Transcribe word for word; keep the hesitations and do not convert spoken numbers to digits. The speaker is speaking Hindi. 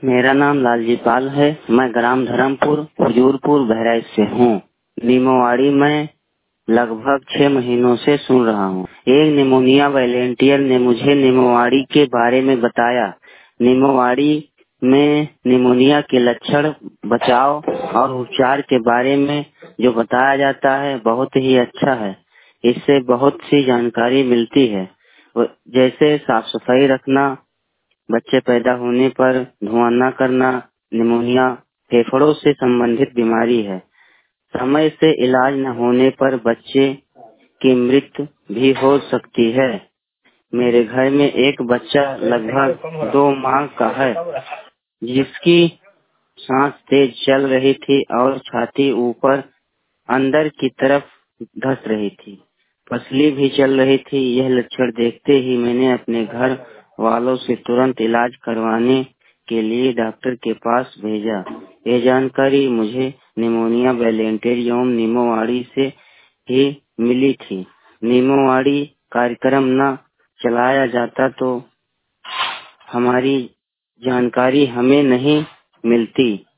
मेरा नाम लालजी पाल है। मैं ग्राम धर्मपुर हजूरपुर बहराइच से हूँ। निमोवाड़ी में लगभग छह महीनों से सुन रहा हूँ। एक निमोनिया वॉलेंटियर ने मुझे निमोवाड़ी के बारे में बताया। निमोवाड़ी में निमोनिया के लक्षण, बचाव और उपचार के बारे में जो बताया जाता है बहुत ही अच्छा है। इससे बहुत सी जानकारी मिलती है, जैसे साफ सफाई रखना, बच्चे पैदा होने पर धुआं न करना। निमोनिया फेफड़ों से संबंधित बीमारी है। समय से इलाज न होने पर बच्चे की मृत्यु भी हो सकती है। मेरे घर में एक बच्चा लगभग दो माह का है, जिसकी सांस तेज चल रही थी और छाती ऊपर अंदर की तरफ धस रही थी। पसली भी चल रही थी। यह लक्षण देखते ही मैंने अपने घर वालों से तुरंत इलाज करवाने के लिए डॉक्टर के पास भेजा। ये जानकारी मुझे निमोनिया वॉलेंटियर एवं निमोवाड़ी से ही मिली थी। निमोवाड़ी कार्यक्रम न चलाया जाता तो हमारी जानकारी हमें नहीं मिलती।